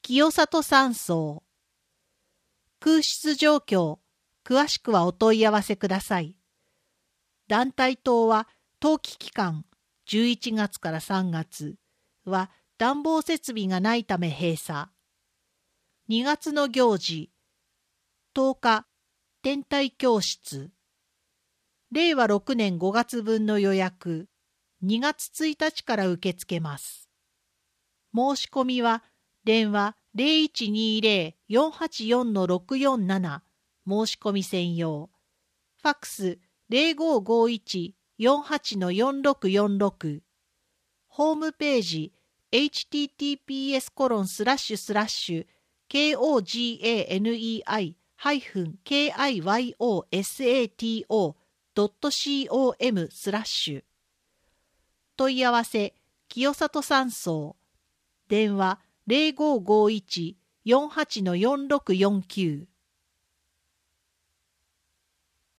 清里山荘。空室状況、詳しくはお問い合わせください。団体棟は冬季期間11月から3月は暖房設備がないため閉鎖。2月の行事、10日、天体教室。令和6年5月分の予約、2月1日から受け付けます。申し込みは、電話 0120-484-647 申し込み専用。ファックス0551-48-4646。ホームページ https://kanei-kiyosato.com/問い合わせ清里山荘。電話0551-48-4649